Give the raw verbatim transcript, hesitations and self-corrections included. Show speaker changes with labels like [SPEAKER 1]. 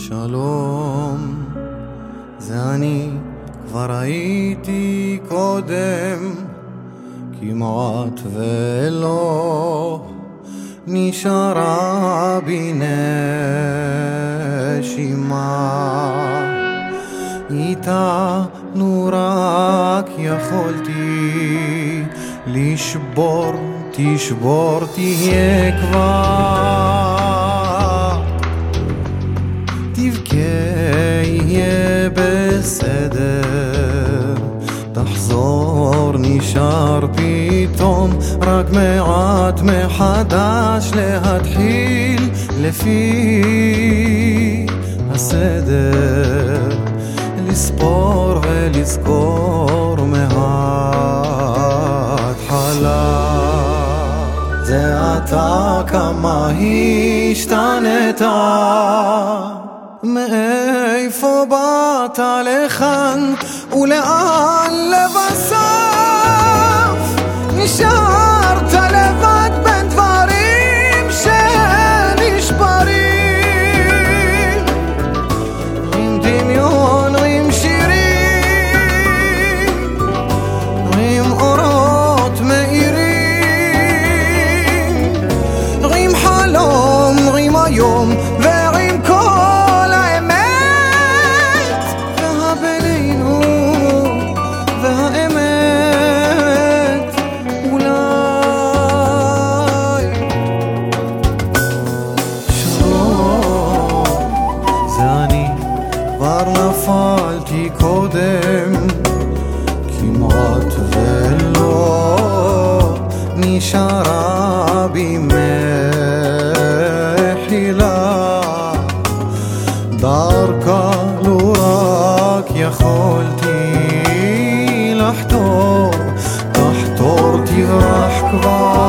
[SPEAKER 1] שלום, זה אני, כבר הייתי קודם, כמעט ולא נשארה בי נשימה. איתנו רק יכולתי לשבור, תשבור תהיה כבר, תבכה יהיה בסדר, תחזור נשאר פתאום רק מעט מחדש להתחיל לפי הסדר, לספור ולזכור מההתחלה. זה אתה כמה השתנית, מאיפה באת לכאן ולאן לבסוף נשארת לבד בין דברים שנשברים, עם דמיון, עם שירים, עם אורות מאירים, עם חלום, עם היום ועם כל האמת והבינינו והאמת. אולי שלום, זה אני, כבר נפלתי קודם, כמעט ולא נשארה בי מחילה. דרכה לו רק יכולתי לחתור, תחתור תברח כבר.